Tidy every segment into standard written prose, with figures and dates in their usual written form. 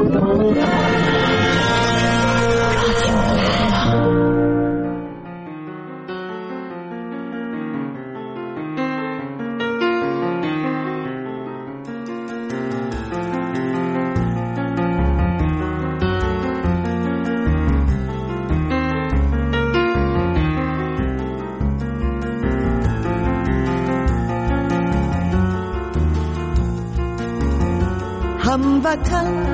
هموطن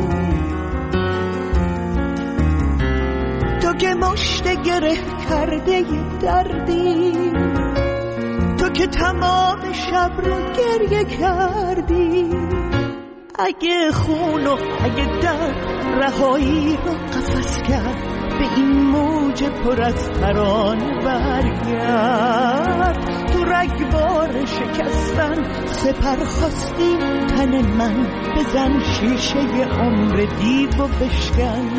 تو که مشت گره کرده دردی، تو که تمام شب رو گریه کردی، اگه خون و اگه درد رهایی رو قفس کرد، به این موج پر از ترانه برگرد. تو رگبار شکستن سپر خواستی تن من، بزن شیشه عمر دیو و بشکن.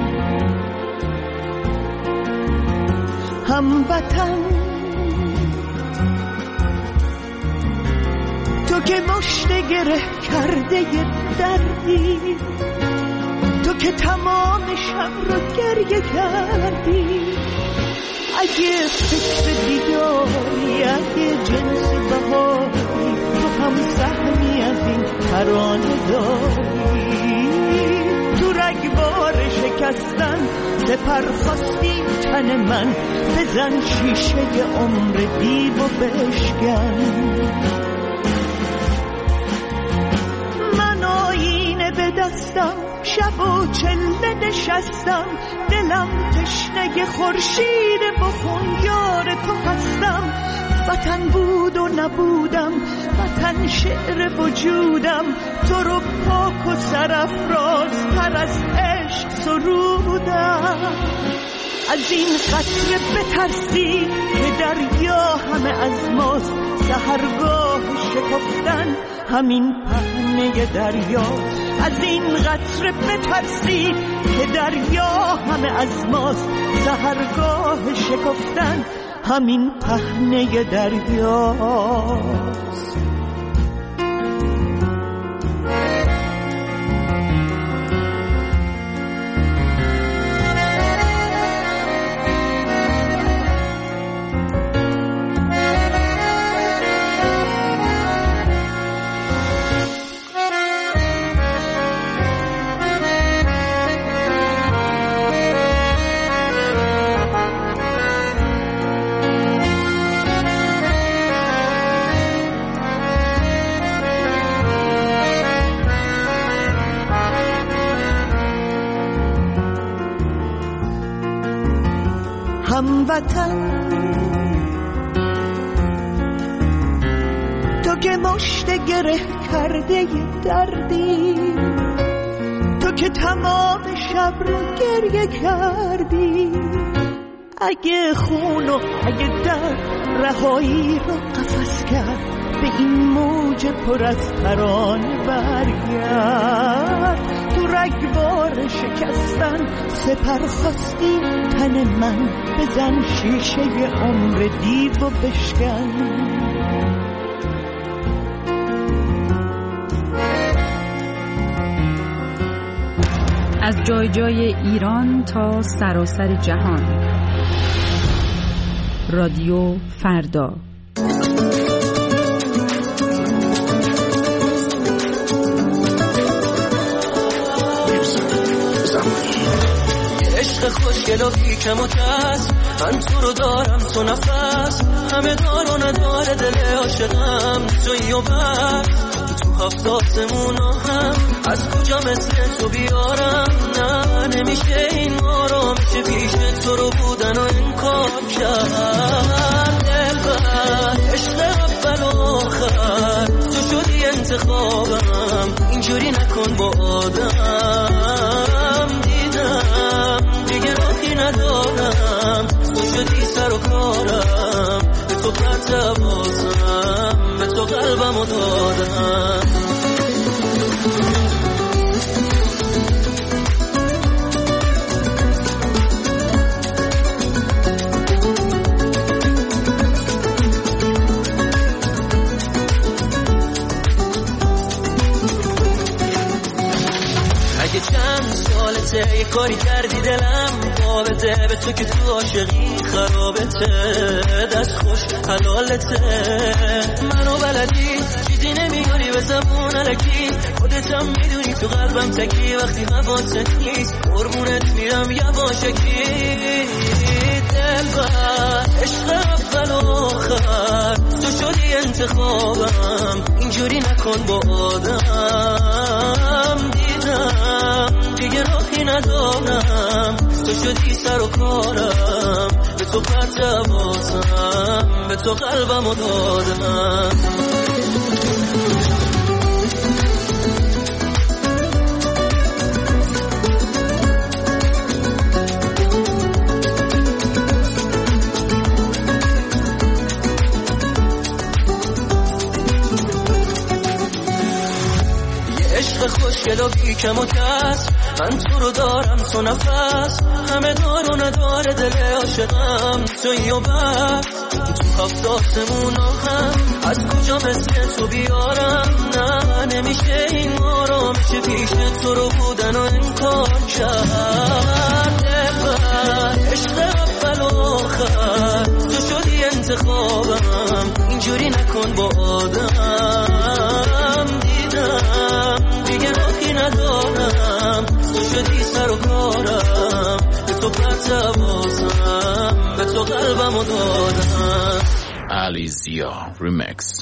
هموطن تو که مشت گره کرده دردی، تو که تمام شب رو گریه کردی، اگه فکر دیداری، اگه جنس بهاری، تو هم سهمی از این ترانه داری. تو رگبار شکستن سپر خواستی تن من، بزن شیشه عمر دیو و بشکن. من آینه به دستم شب و چله نشستم، دلم تشنه خورشید بخون یار تو هستم. وطن بود و نبودم، وطن شعر وجودم، تو رو پاک و سرافراز تر از عشق سرودم. از این قطره بترسی که دریا همه از ماست، سحرگاه شکفتن همین پهنه دریا. از این قطره بترسی که دریا همه از ماست، سحرگاه شکفتن همین پهنه دریاست. هموطن تو که مشت گره کرده دردی، تو که تمام شب رو گریه کردی، اگه خون و اگه درد رهایی رو قفس کرد، به این موج پر از ترانه برگرد. تو رگبار شکستن سپر خواستی تن من، بزن شیشه عمر دیو و بشکن. از جای جای ایران تا سراسر جهان، رادیو فردا. عشق خوشگل و بیکم و کس، من تو رو دارم تو نفس، همه دار و نداره دل عاشقم تویی و بس. تو هفت آسمونا هم از کجا مثل تو بیارم، نه نمیشه این ما میشه پیش تو رو بودن و انکار کرد. دلبر عشق اول و آخر تو شدی انتخابم، اینجوری نکن با آدم. دیدم دیگه راهی ندارم، تو شدی سر و کارم، به تو قطع بازم، به تو قلبم و دادم. اگه چند سالته یه کاری کردی دلم بابته، به تو که تو عاشقی خرابته، دست خوش حلالته. منو بلدی چیزی نمیاری به زبون الکی، خودتم میدونی تو قلبم تکی، وقتی حواست نیست قربونت میرم یواشکی. دلبر عشق اول و آخر تو شدی انتخابم، اینجوری نکن با آدم. دیدم دیگه راهی ندارم، تو شدی سر و کارم، به تو پرت بازم، به تو قلبم دادم. خوشگل و بی کم و کس، من تو رو دارم تو نفس، همه دار و نداره دل عاشقم تویی و بس. تو هفت آسمون هم از کجا مثل تو بیارم، نه نمیشه این مارا میشه پیش تو رو بودن و انکار کرد. دلبر عشق اول و آخر تو شدی انتخابم، اینجوری نکن با آدم. دیدم دیگه راهی ندارم، تو شدی سر و کارم، به تو پرت بازم، به تو قلبم دادم. علیزیا ریمکس.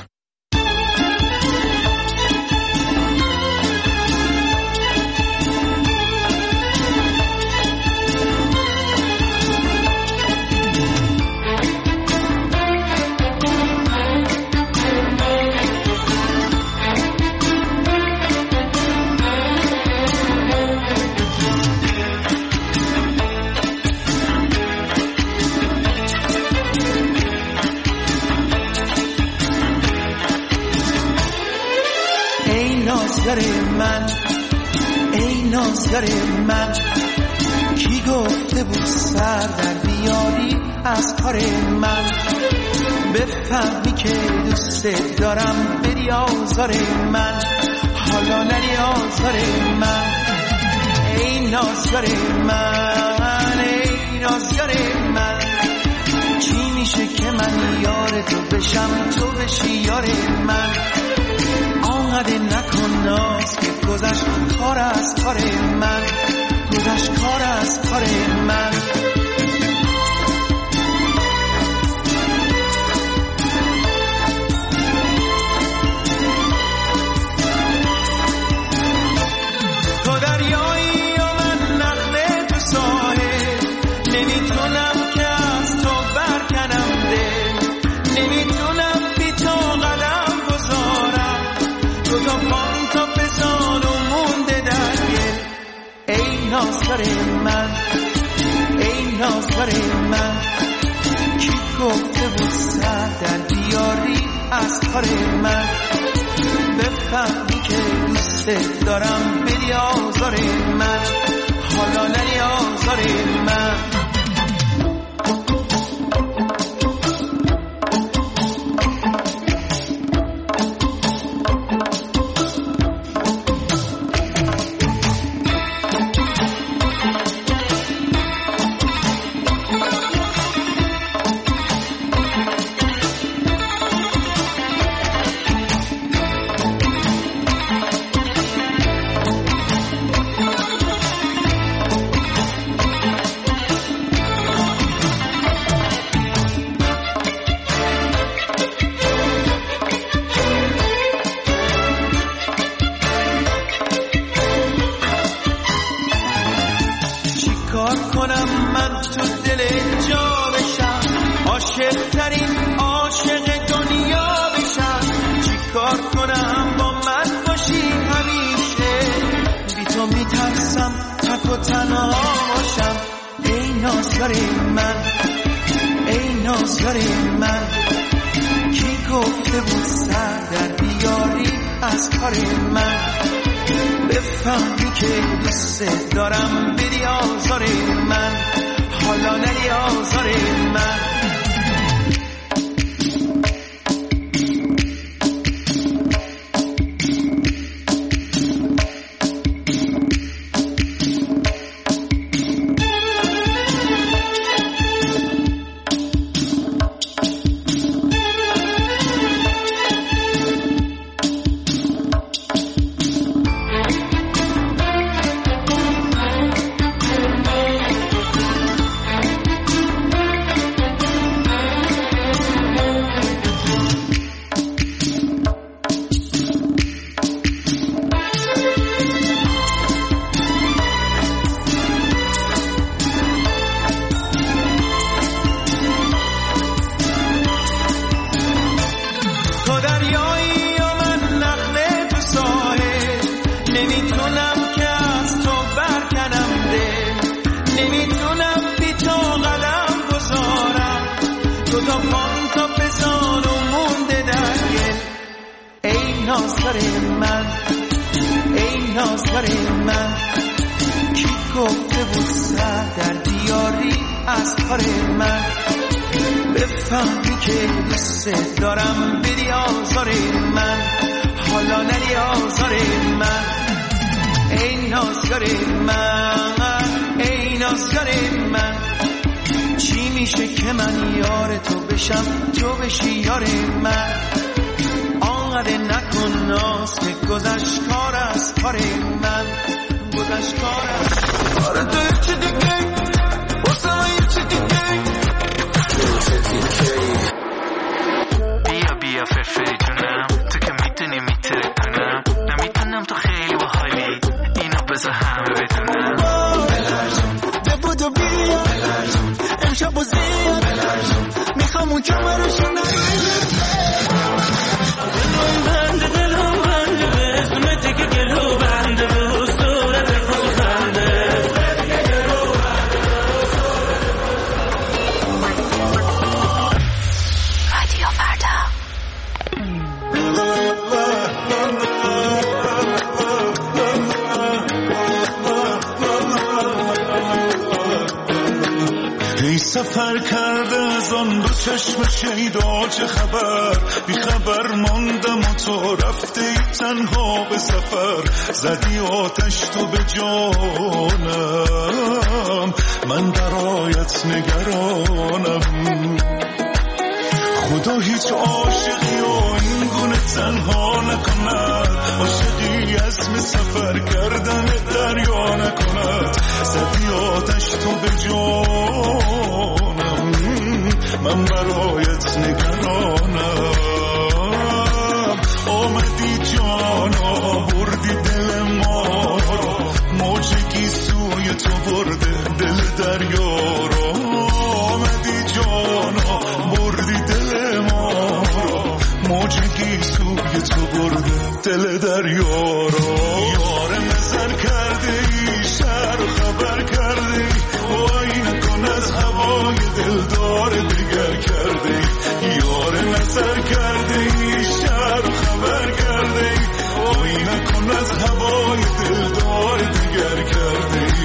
من ای نازگر من، کی گفته بود سر در بیاری از کار من؟ بفهمی که دوست دارم بری آزار من، حالا نری آزار من. ای نازگر من ای نازگر من، چی میشه که من یار تو بشم تو بشی یار من؟ آنقدر نکن ناز که گذشت کار از کار من، گذشت کار از کار من. تو دریایی و من نقله تو ساحل، نمیتونم که از تو برکنم دل، نمیتونم بی تو قدم گذارم، تو تا پان تا بزان و مونده در گل. ای نازگر من ای نازگر من، کی گفته بود سر در بیاری از کار من؟ بفهمی که دوست دارم بدی آزار من، حالا نری آزار من. بفهمی که دوست دارم بدی آزار من، حالا نری آزار من. نمیتونم که از تو برکنم دل، نمیتونم بی تو قدم گذارم، تو تا پام تا بزان و مونده در گل. ای نازگر من، ای نازگر من، کی گفته بود سر در دیاری از کار من؟ بفهمی که دوست دارم بدی آزار من، حالا ندی آزار من. ای نازگر من، ای نازگر من، چی میشه که من یار تو بشم تو بشی یار من؟ آنقدر نکن ناز که گذشت کار از کار من، گذشت کار از کار تو. یه چی دیگه واسه من، یه چی دیگه بیا بیا فرفری جونم، تو که میدونی میترکونم، نمیتونم تو خیلی باحالی، اینو بذار همه بدونم. بلرزون بودو بیا امشب و زیاد بلرزون، میخوام اون کمرشو نگیرم. دلم بنده دلم بنده به اسمتی که گلو بنده به صورت خود خنده. رادیو فردا. ای سفر کرده از آن دو چشم شیدا چه خبر، بی خبر ماندم و تو رفته ای تنها به سفر، زدی آتش تو به جانم، من برایت نگرانم. خدا هیچ عاشقی و این گونه تنها نکند، عاشقی عزم سفر کردن دریا نکند، زدی آتش تو به جانم، من برایت نگرانم. آمدی جانا بردی دل ما رو، موجگی سوی تو برده دل دریا رو. آمدی جانا بردی دل ما رو، موجگی سوی تو برده دل دریا رو. یار نظر کرده ای شهر خبر کرده ای، وای نکن از هوای دلدار دیگر کرده ای. یار نظر کرده ای شهر خبر کرده ای، وای نکن از هوای دلدار دیگر کرده ای.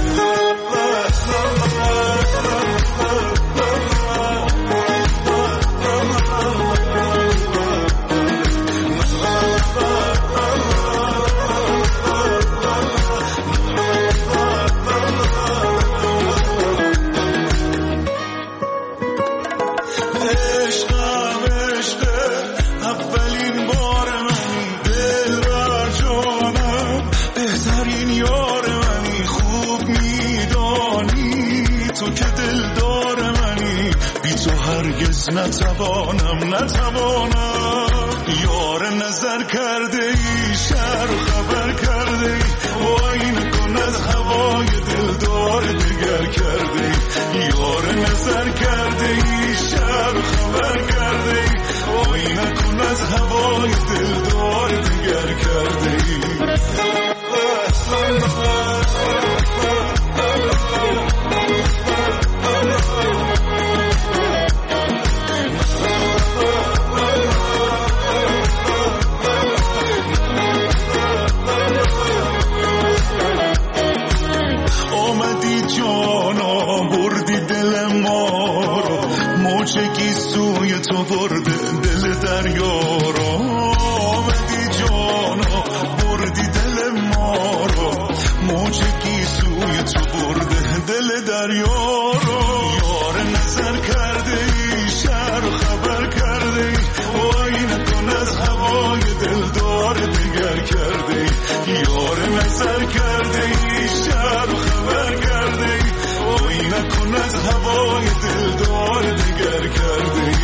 نتوانم یار نظر کرده ای شهر خبر کرده ای، وای نکن از هوای دلدار دیگر کرده ای. یار نظر کرده ای شهر خبر کرده ای، وای نکن از هوای دلدار دیگر کرده ای. موجگی سوی تو برده دل دریا رو. آمدی جانا بردی دل ما رو، موجگی سوی تو برده دل دریا رو. یار نظر کرده ای شهر خبر کرده ای، وای نکن از هوای دلدار دیگر کرده ای. یار نظر کرده ای شهر خبر کرده ای، وای نکن از هوای دلدار دیگر کرده ای.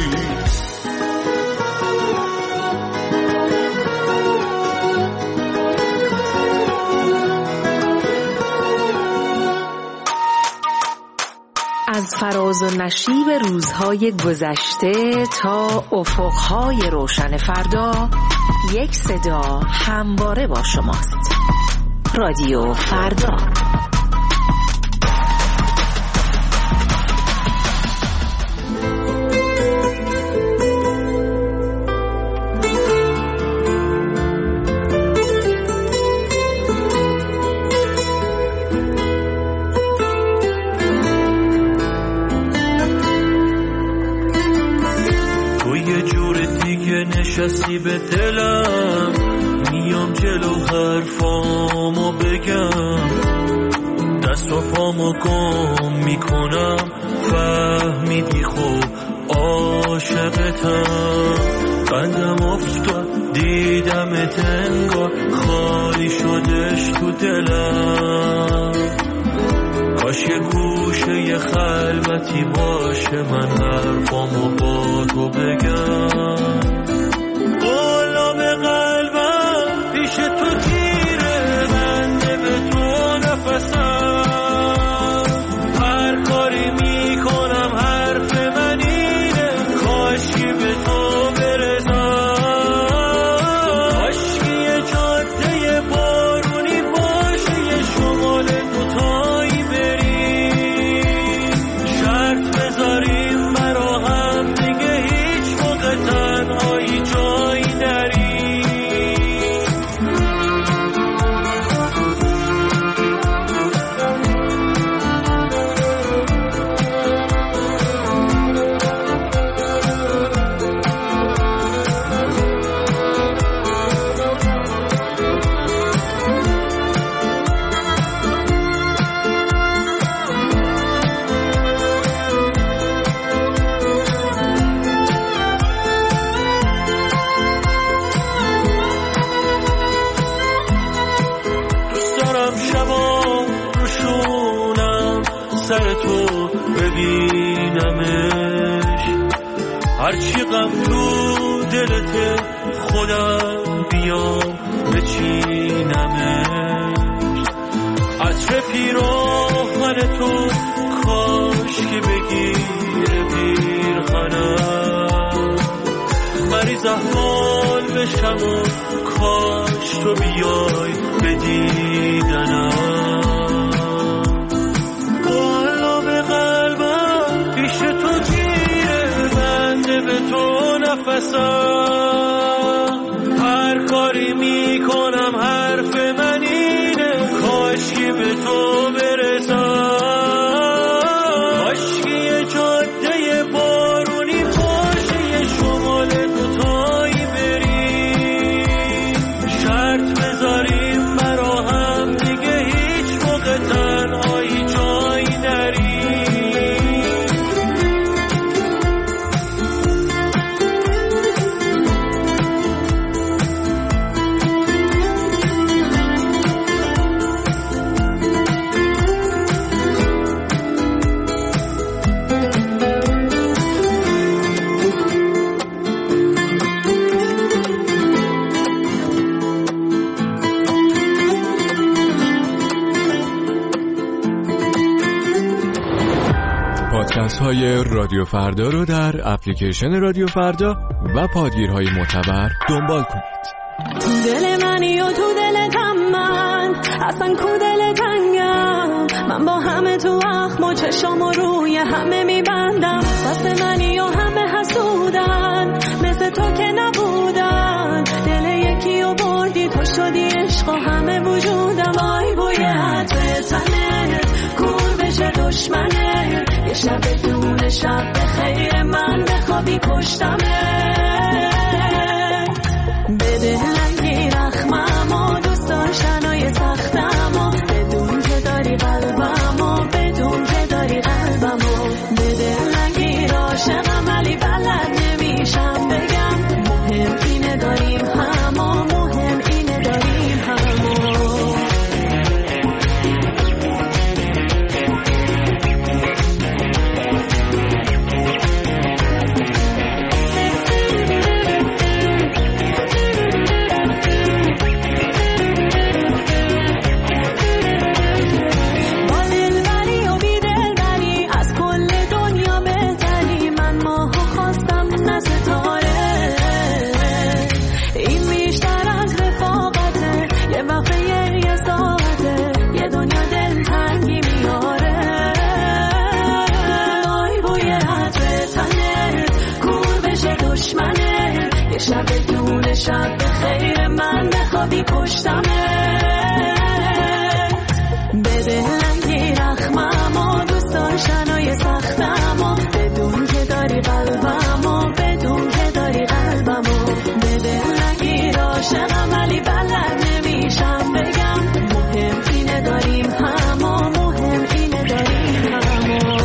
از فراز و نشیب روزهای گذشته تا افقهای روشن فردا، یک صدا همواره با شماست. رادیو فردا. نشستی به دلم، میام جلو حرفامو بگم، دست و پامو گم میکنم، فهمیدی خوب عاشقتم، بندم افتاد دیدمت انگار خالی شدش تو دلم، کاش یه گوشه یه خلوتی باشه من حرفامو با تو بگم. قلاب قلبم پیش تو گیره، بنده به تو نفسم، هر کاری میکنم حرف من اینه، کاشکی به تو برسم، کاشکی یه جاده بارونی باشه، یه شمال دوتایی بریم، شرط بذاریم برا هم دیگه هیچ موقع تنهایی جایی نریم. سر تو ببینمش، هرچی غم تو دلت خودم بیام بچینمش، عطر پیراهن تو کاش که بگیره پیرهنم، مریض احوال بشم و کاش تو بیای بدیدنم. پیش تو گیره، بنده به تو نفسم، هر کاری میکنم حرف من اینه، کاشکی به تو برسم، کاشکی یه جاده بارونی باشه، یه شمال دوتایی بریم، شرط بذاریم برا هم دیگه هیچ موقع تنهایی جایی نریم. پادکست های رادیو فردا رو در اپلیکیشن رادیو فردا و پادگیرهای معتبر دنبال کنید. تو دل منی و تو دلتم من، اصلا کو دل تنگم، من با همه تو اخم و چشم و روی همه میبندم، بس منی و همه حسودن، مثل تو که نبودن، دل یکی و بردی تو شدی عشق و همه وجودم، وای بوی عطر تنت کور بشه دشمنه، یه شب دون شب به خیر من بخوابی پشتمه، بده رنگی رخمم و دوست داشتنای سختم و بدون که داری قلبم و بدون که داری قلبم و بده رنگی عاشقم ولی بلد نمیشم بگم، مهم اینه داریم هم و مهم اینه داریم هم و شب بخیر من بخوابی پشتمه بده لنگی رخممو دوست داشتنای سختمو بدون که داری قلبمو بدون که داری قلبمو بده لنگی عاشقم ولی بلد نمیشم بگم مهم اینه داریم همو مهم اینه داریم همو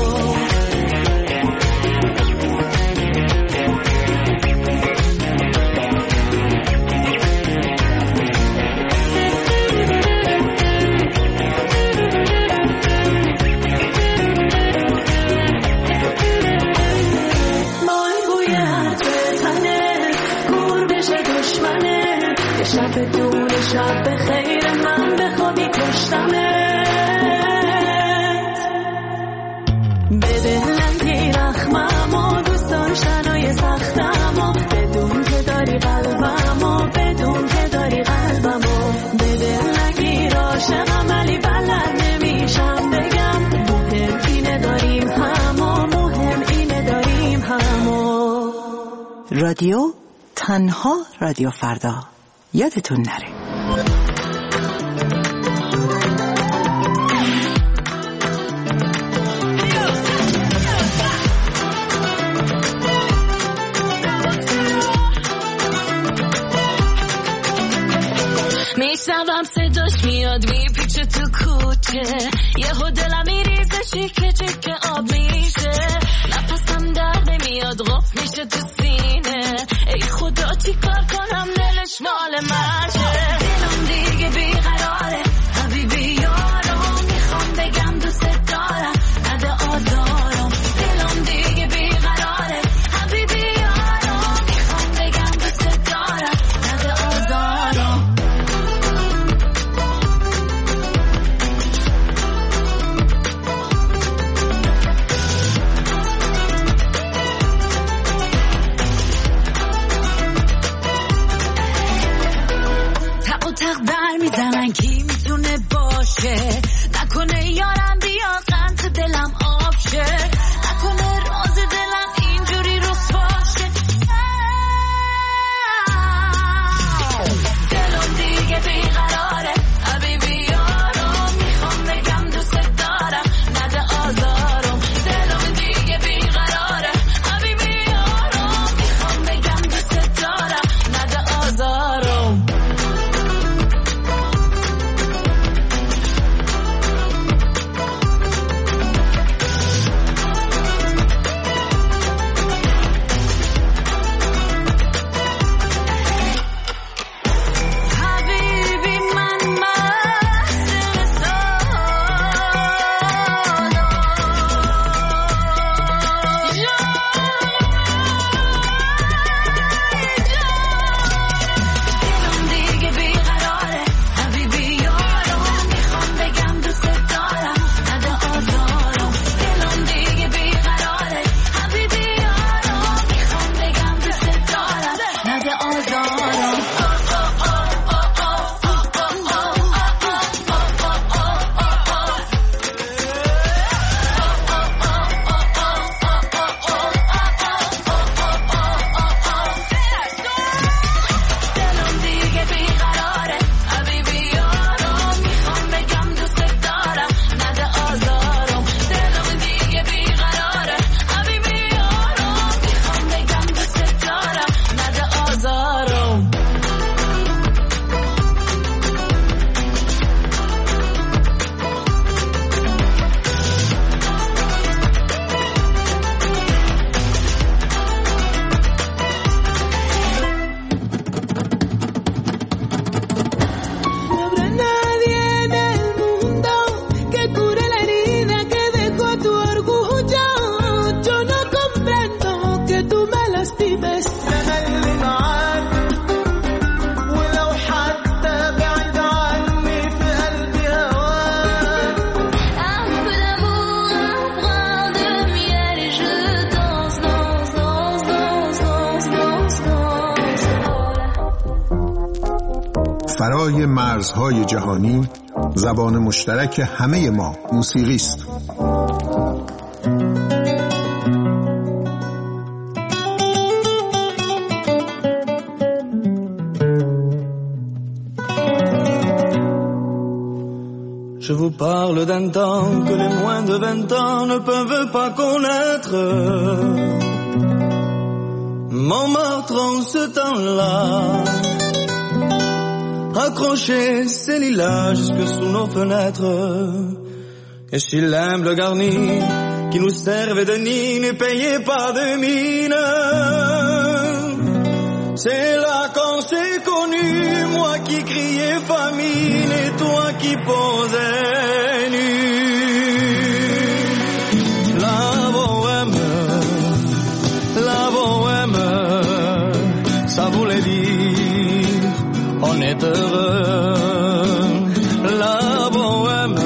شب دور شب بخیر من بخوابی پشتمت بده لنگی رخممو دوست داشتنای سختمو بدون که داری قلبمو بدون که داری قلبمو بده لنگی عاشقم ولی بلد نمیشم بگم مهم اینه داریم همو مهم اینه داریم همو. رادیو تنها رادیو فردا، یادتون نره. میشنوم صداش میاد میپیچه تو کوچه یهو دلم میریزه چیکه چیکه آب میشه نفسم در نمیاد قفل میشه تو سینه ای خدا چی کار کنم دلش مال منه دلم دیگه بیقراره حبیبی یارم میخوام بگم دوست دارم نده آزارم دلم دیگه بیقراره حبیبی یارم میخوام بگم دوست دارم نده آزارم تق بر میزنن کی میتونه باشه نکنه یارم بیا غم تو دلم آب شه نکنه راز دلم اینجوری رسواشه دلم دیگه بیقراره حبیبی یارم میخوام بگم دوست دارم نده آزارم دلم دیگه بیقراره حبیبی یارم میخوام بگم دوست دارم نده آزارم فرای مرزهای جهانی، زبان مشترک همه ما موسیقی است. Je vous parle d'un temps que les moins de 20 ans ne peuvent pas connaître. Montmartre en ce temps-là accrochait ses lilas jusque sous nos fenêtres. Et si l'humble garni qui nous servait de nid ne payait pas de mine, c'est là qu'on s'est connus, moi qui criais famine et toi qui posais nu. La bohème, ça voulait dire on est heureux. La bohème,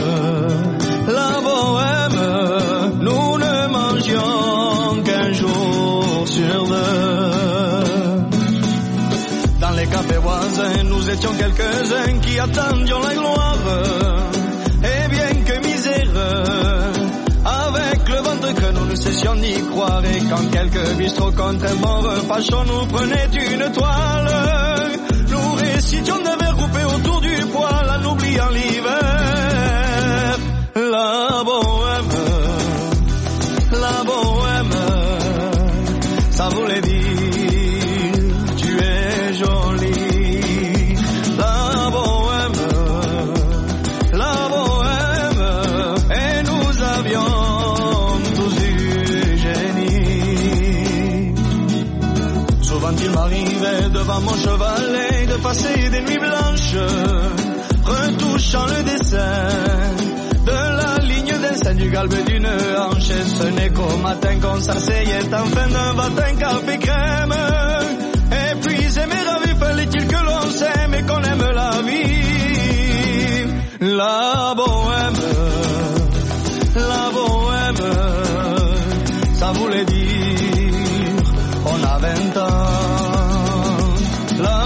nous ne mangions qu'un jour sur deux. Dans les cafés voisins, nous étions quelques-uns qui attendions la gloire. Et bien que miséreux, avec le ventre que nous ne cessions d'y croire. Et quand quelques bistrots contre un bon repas chaud nous prenaient une toile, nous récitions des vers coupés autour du poêle en oubliant l'hiver. La bohème, ça voulait dire tu es jolie. La bohème, et nous avions tous du génie. Souvent il m'arrivait devant mon chevalet de passer des nuits blanches, retouchant le dessin de la ligne d'un sein du galbe d'une hanche. Et ce n'est qu'au matin qu'on s'asseyait enfin d'un matin café crème. Épuisé mais ravi, fallait-il que l'on s'aime et qu'on aime la vie. La bohème, ça voulait dire on a 20 ans. La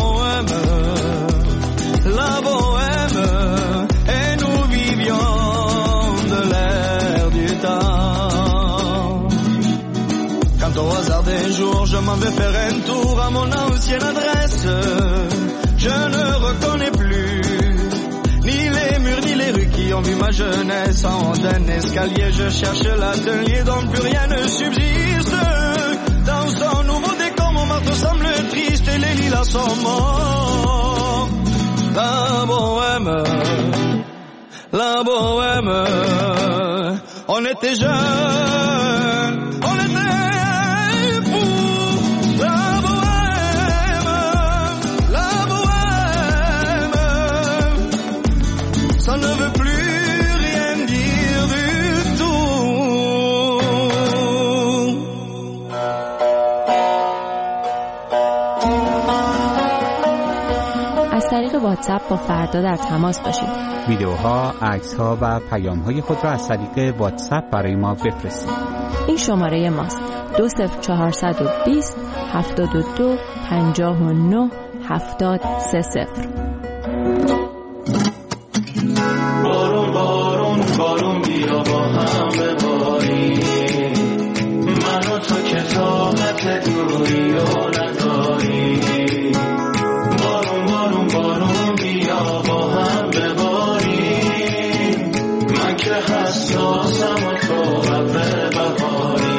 bohème, et nous vivions de l'air du temps. Quand au hasard des jours je m'en vais faire un tour à mon ancienne adresse, je ne reconnais plus ni les murs ni les rues qui ont vu ma jeunesse. En haut d'un escalier je cherche l'atelier dont plus rien ne subsiste. Dans son nouveau décor, Montmartre semble triste et les lilas sont morts. La bohème, on était jeunes, on était fous. La bohème, ça ne veut plus rien dire du tout. از طریق واتساپ با فردا در تماس باشید. ویدیوها، عکس‌ها و پیام‌های خود را از طریق واتساپ برای ما بفرستید. این شماره ماست: 20420 72 59 730. بارون بیا با هم بباریم، من و تو که طاقت دوری و نداریم. بارون بیا با هم بباریم، من که حساسم و تو ابر بهاری.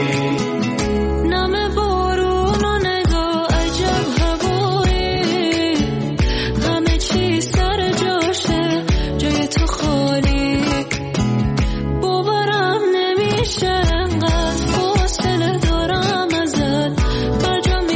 نم بارون و نگاه عجب هوایی، همه چی سر جاشه جای تو خالی. باورم نمیشه انقدر فاصله دارم ازت، بر جا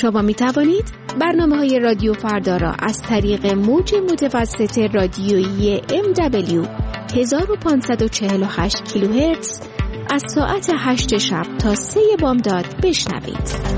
شما می توانید برنامه‌های رادیو فردا را از طریق موج متوسط رادیویی MW 1548 کیلوهرتز از ساعت 8 شب تا 3 بامداد بشنوید.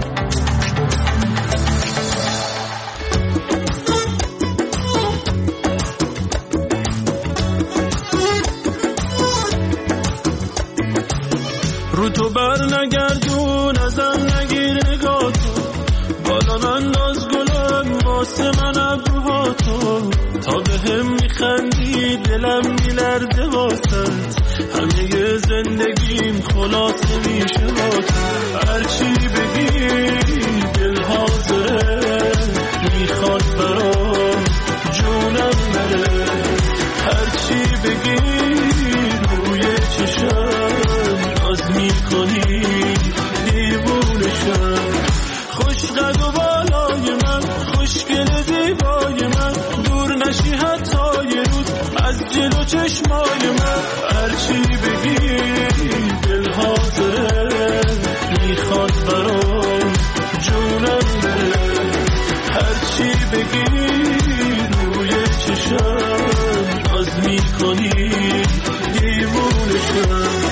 رو تو بر نگردون ازم نگیر نگاه تو، بالا انداز گلم واسه من ابروها تو، تا به هم میخندی دلم میلرزه واسط، همه زندگیم خلاصه میشه با تو، هرچی بگی دل حاضره میخواد برام جونم بره، هرچی بگی روی چشم ناز میکنی دیوونشم، خوش قد و بالای من خوشگل دیبای من، دور نشی حتی یه روز از جلو چشمای من، هرچی بگی دل حاضره میخواد برام جونم بره، هرچی بگی روی چشم ناز میکنی دیوونشم.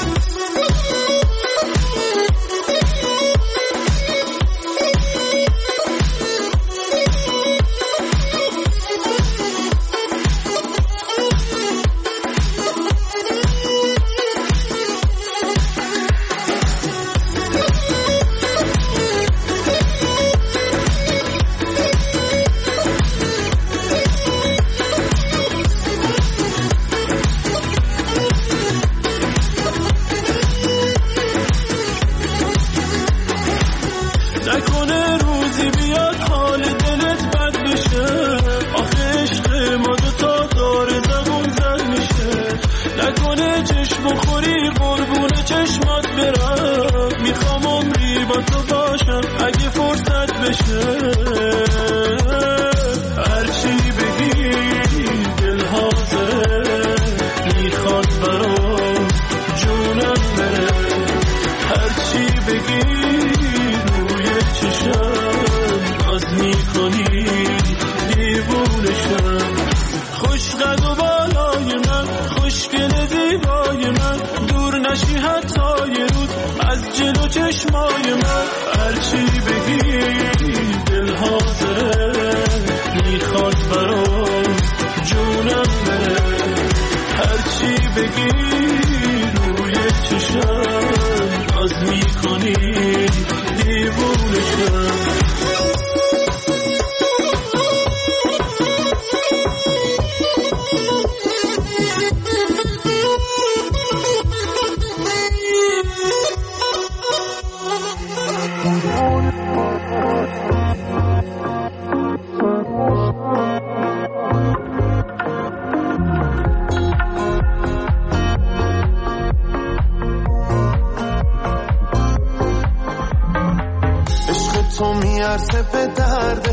تو میارزه به درد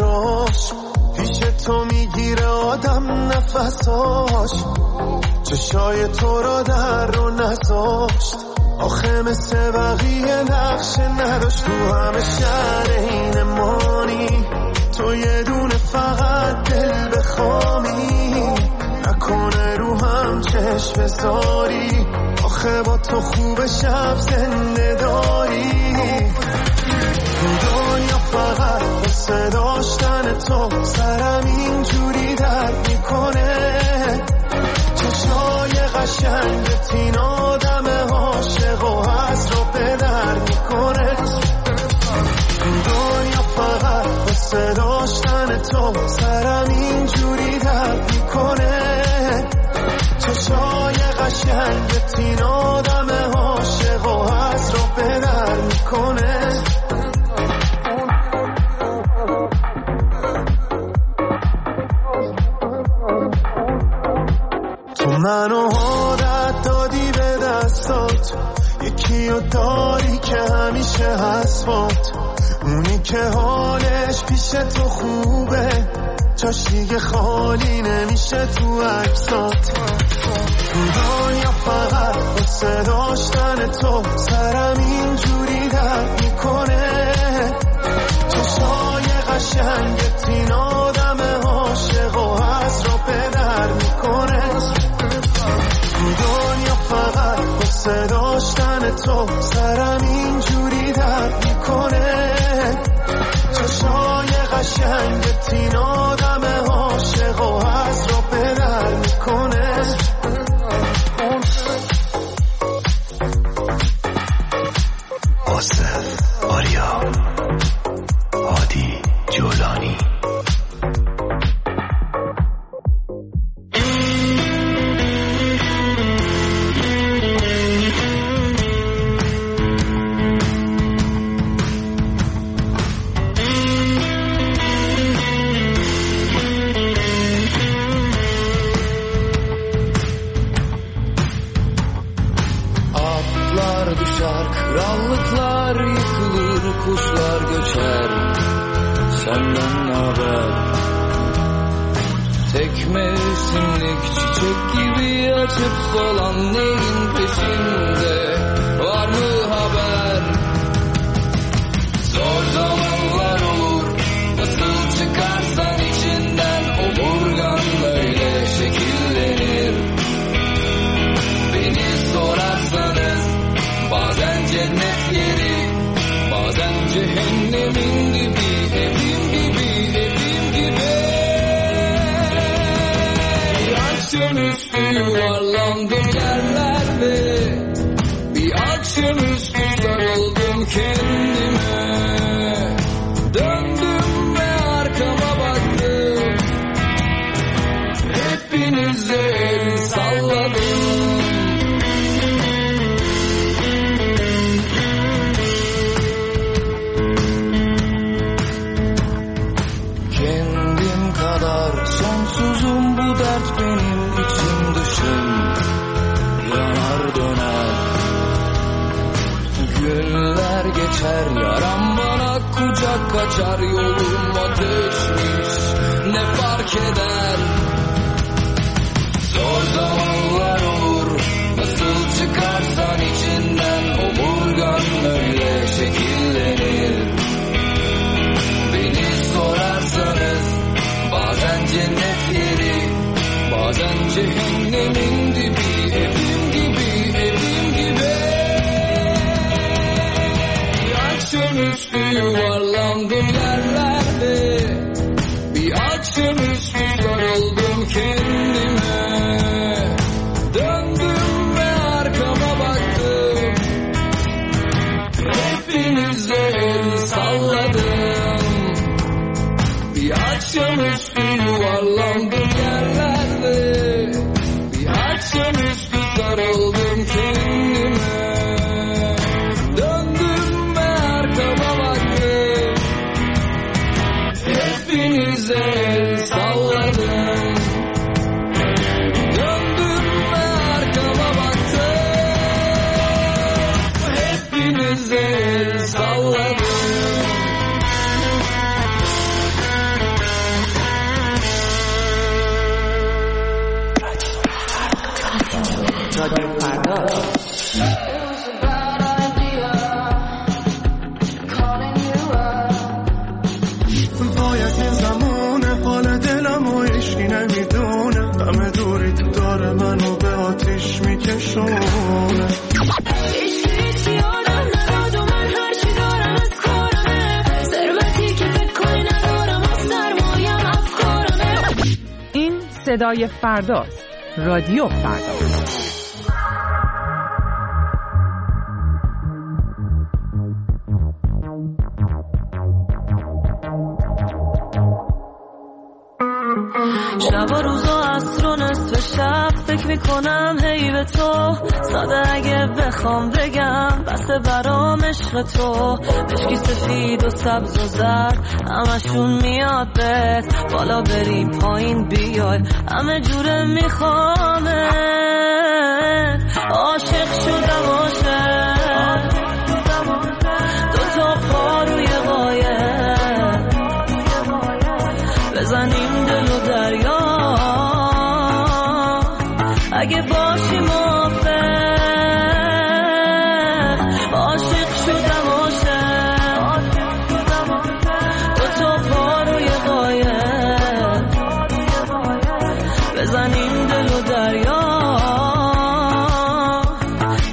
سراش، پیش تو میگیره آدم نفساش، چشای تو را در رو نذاشت، آخه مثل بقیه نقش نداشت، تو همه شهر این مانی، تو یه دونه فقط دل بخوامی، نکنه رو هم چشم بذاری، آخه با تو خوب شب زنده داری، دنیا فقط بسه داشتن تو، سرم اینجوری درد میکنه، چشای قشنگت این آدم عاشق و از رو به در میکنه، دنیا فقط بسه داشتن تو، سرم اینجوری درد میکنه، چشای قشنگت این آدم عاشق و از رو به در میکنه. منو عادت دادی به دستات، یکیو داری که همیشه هست، اونی که حالش پیش تو خوبه، جاش دیگه خالی نمیشه تو عکسات، دنیا فقط واسه داشتن تو، سرم اینجوری درد میکنه، قشنگت این آدم عاشق و هست رو پدر میکنه. دنیا فقط واسه داشتن تو سرم اینجوری درد میکنه. چشای قشنگت این آدم عاشق و هست رو پدر میکنه. آصف، آریا، هادی، جولانی. Krallıklar yıkılır, kuşlar göçer. Senden ne haber? Tek mevsimlik çiçek gibi açıp solan neyin peşinde? Var mı haber? Zor zamanlar olur, nasıl çıkarsan içinden omurganlarıyla şekillenir. Beni sorarsanız bazen cennet yeri, bazen cehennemin dibi, evim gibi, evim gibi. Bir akşamüstü yuvarlandım yerlerde, bir akşamüstü sarıldım kendime. Döndüm ve arkama baktım, hepinize el salladım. Sonsuzum bu dert benim içim dışım, yanar döner. Günler geçer, yaram bana kucak kaçar. Yolum ateşmiş, ne fark eder? Zor zamanlar olur, nasıl çıkarsan içinden omurgan öyle şekillenir. Beni sorarsanız bazen cennet yeri, bazen cehennemin dibi, evim gibi, evim gibi. Bir akşamüstü yuvarlandım yerlerde, bir akşamüstü sarıldım kendime. Döndüm ve arkama baktım, hepinize el salladım. Bir akşamüstü yuvarlandım yerlerde, bir akşamüstü sarıldım kendime. Döndüm ve arkama baktım, hepinize el salladım. Döndüm ve arkama baktım, hepinize el salladım. باید این زمونه حال دلم و عشقی نمیدونه. همه دوری داره منو به آتیش میکشونه. این صدای فرداست. رادیو فردا. شب و روزا عصر و نصف شب فکر میکنم هی به تو. ساده اگه بخوام بگم بسه برام عشق تو. مشکی سفید و سبز و زرد همشون میاد بهت. بالا بریم پایین بیای همه جوره میخوامت. عاشق شدم عاشق دوتا پا روی قایق بزنیم دل و دریا. اگه باشی موافق عاشق شدم عاشق دوتا پا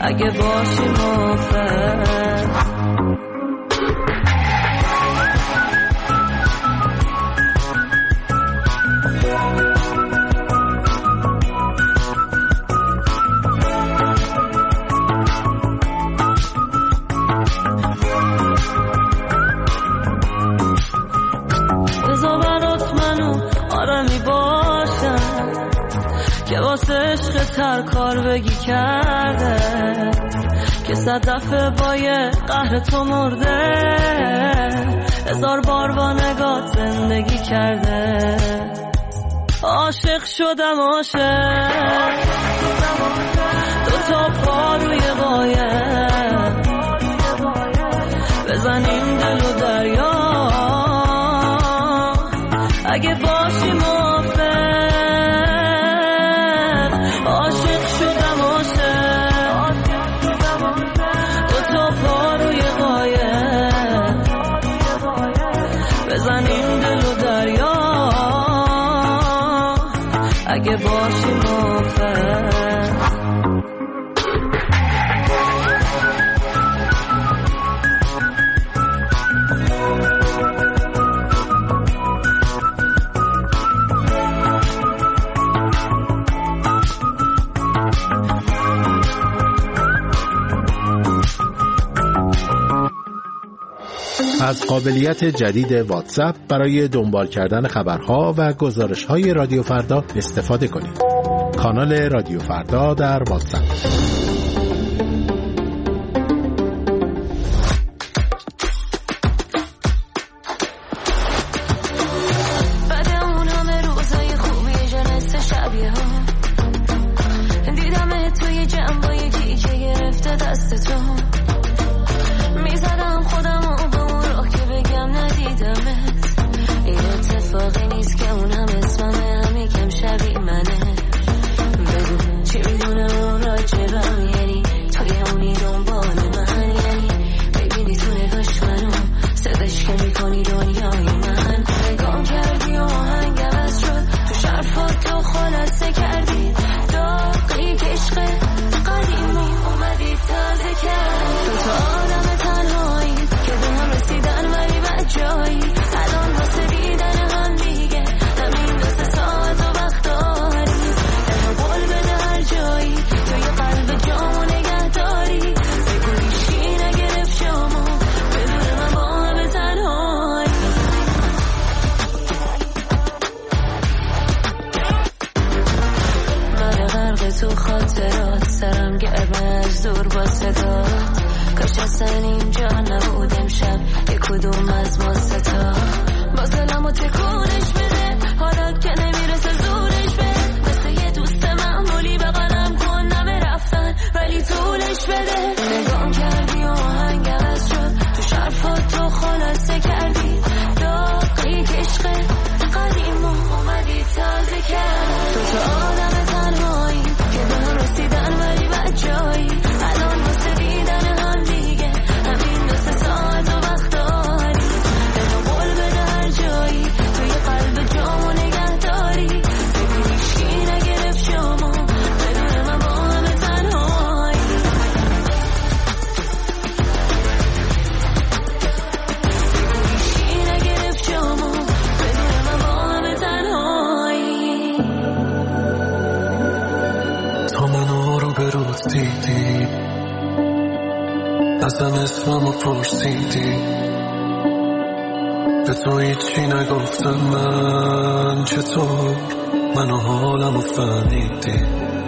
اگه باشی موافق. بذار برات منو آرامی باشم که واسه عشق تر کار بگی کرده، که 100 دفعه با یه قهر تو مرده، 1000 بار با نگات زندگی کرده. عاشق شدم عاشق، 2 تا پا روی قایق، بزنیم دل و دریا اگه باشی موافق. عاشق شدم عاشق، 2 تا پا روی قایق، بزنیم دل و دریا اگه باشی موافق. از قابلیت جدید واتساپ برای دنبال کردن خبرها و گزارش‌های رادیو فردا استفاده کنید. کانال رادیو فردا در واتساپ. تو خاطرات سرم گرمه از دور با صدا، کاش اصلا اینجا نبود امشب یک کدوم از ما ستا. باز دلمو تکونش بده حالا که نمیرسه زورش بده، مثل یه دوست معمولی بغلم کن نمه رفتن ولی طولش بده. نگام کردی و آهنگ عوض شد تو شرفات تو خلاصه کردی داغی که عشق قدیمو اومدی تازه کرد. تو آدم تنهایی که به هم رسیدن ولی بجایی، الان واسه دیدن هم دیگه همین 2 ساعت و وقت داری. بهم قول بده هر جایی توی قلب جامو نگه داری، ببین هیچکی نگرفت شما بدون من با همه تنهایی. ببین هیچکی نگرفت شما بدون من با همه تنهایی. تا منو رو به روز دیدی ازم اسممو پرسیدی، به تو هیچی نگفتم من چطور منو حالمو فهمیدی.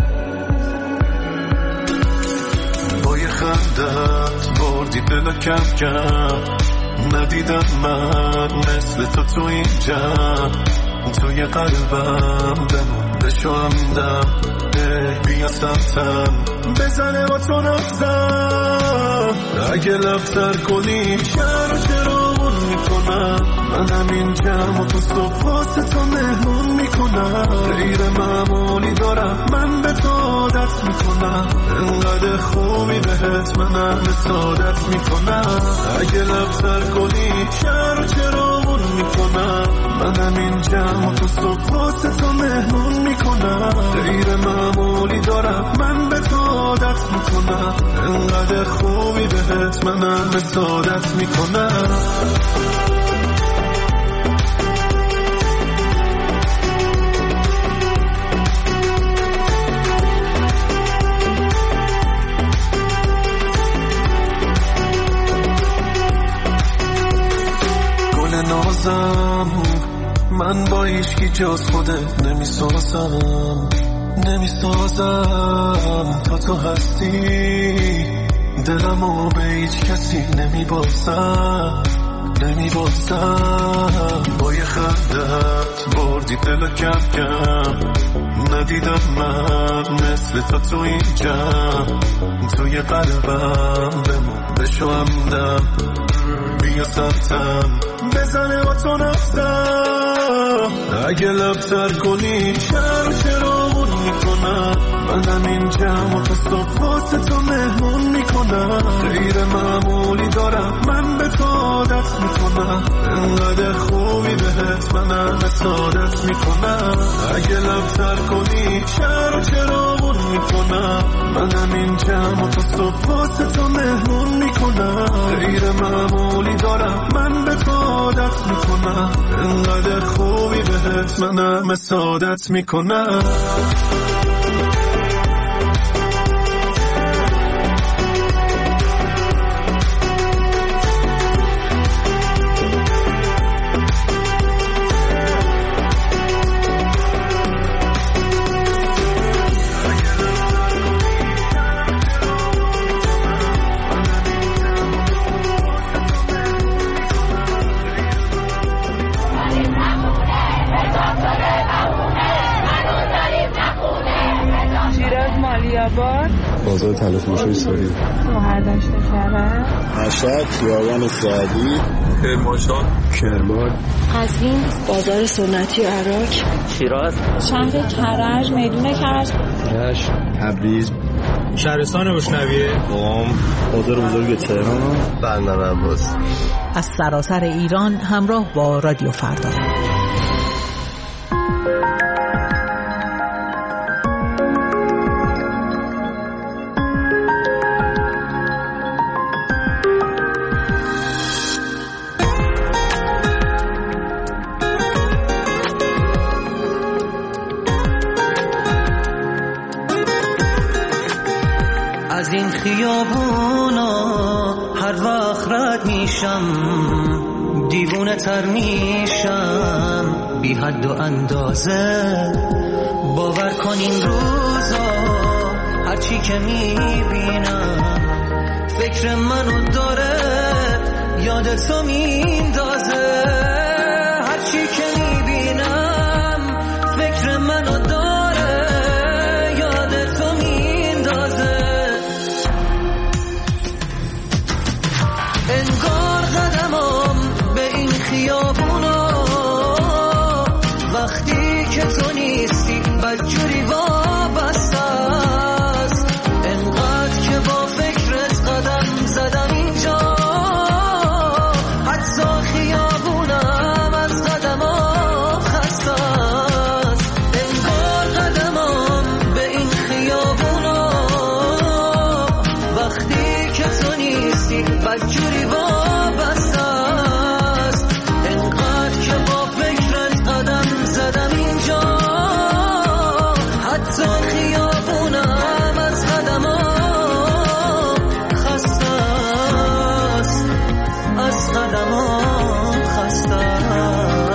با یه خندت بردی دلو کم کم، ندیدم من مثل تو اینجا، توی قلبم بمون بشوندم بیا سمتم بزنه با تو نفتم. اگه لفتر کنی شهر چرامون میکنم، من همین جمع و تو صبح واسه تو مهمون میکنم. غیر معمولی دارم من به تو عادت میکنم، انقدر خوبی بهت منم سعادت میکنم. اگه لفتر کنی شهر چرامون میکنم، من همین جمع و تو صبح واسه تو مهمون میکنم. غیر معمولی دارم من به تو عادت میکنم، انقدر خوبی بهت منم اسادت میکنم. گل نازم من با هیچکی جز خودت نمیسازم تا تو هستی دلمو به هیچ کسی نمیبازم. با یه خندت بردی دل کم ندیدم من مثل تو اینجا توی قلبم بشو همدم بیا سمتم بزنه با تو نفتم. اگه لبتر کنی چرامون میکنم منم اینجا و صبح واسه تو مهمون میکنم. غیر معمولی دارم من به تو عادت میکنم. انقدر خوبی بهت منم اسادت میکنم. اگه لبتر کنی چرامون میکنم منم اینجا و صبح واسه تو مهمون میکنم. غیر معمولی دارم من به تو عادت میکنم. انقدر خوبی بهت منم اسادت میکنم. بازار تلف مشوی سوری مهردشت کرد مشهد خیابان سعدی کرمان قزوین بازار سنتی عراق شیراز شهر کرج میدون کرج تبریز شهرستان روشنویه قم بازار بزرگ تهران بندر عباس. از سراسر ایران همراه با رادیو فردا. از این خیابونا هر وقت رد میشم دیوونه تر میشم بی حد و اندازه. باور کن این روزا هرچی که میبینم فکر منو داره یادتو میندازه. هرچی که میبینم فکر منو داره یادتو میندازه. انگار قدمم به این خیابونا وقتی که تو نیستی بدجوری وابسته است. انقدر که با فکرت قدم زدم اینجا حتی خیابونم از قدمم خسته است. انگار قدمم به این خیابونا وقتی که تو نیستی بدجوری وابسته است. انقدر که با فکرت قدم زدم اینجا حتی خیابونم از قدمم خسته است. از قدمم خسته است.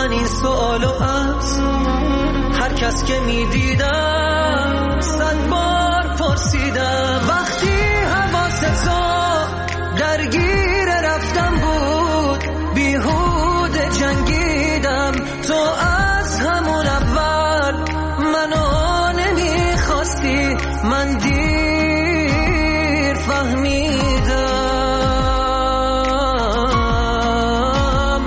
من این سوالو از هر کس که میدیدم 100 بار پرسیدم. وقتی حواستو درگیر رفتم بود بیهوده جنگیدم. تو از همون اول منو نمیخواستی، من دیر فهمیدم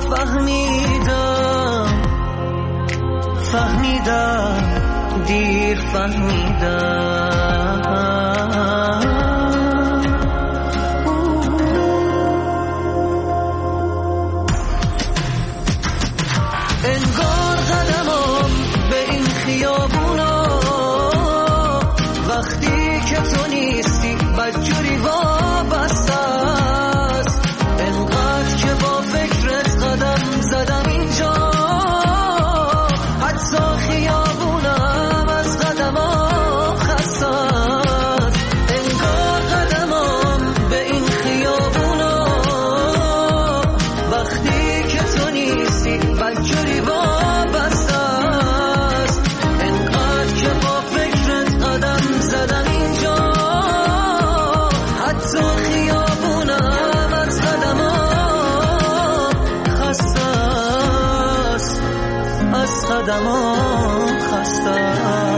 دیر فهمیدم. انگار قدمم به این خیابونا وقتی که تو نیستی بدجوری وابسته است. انقدر که با فکرت قدم زدم اینجا حتی خیابونم از قدمم خسته است. انگار قدمم به این خیابونا وقتی که تو نیستی بدجوری وابسته است. انقدر که با فکرت قدم زدم اینجا حتی خیابونم از قدمم خسته است، از قدمم خسته است.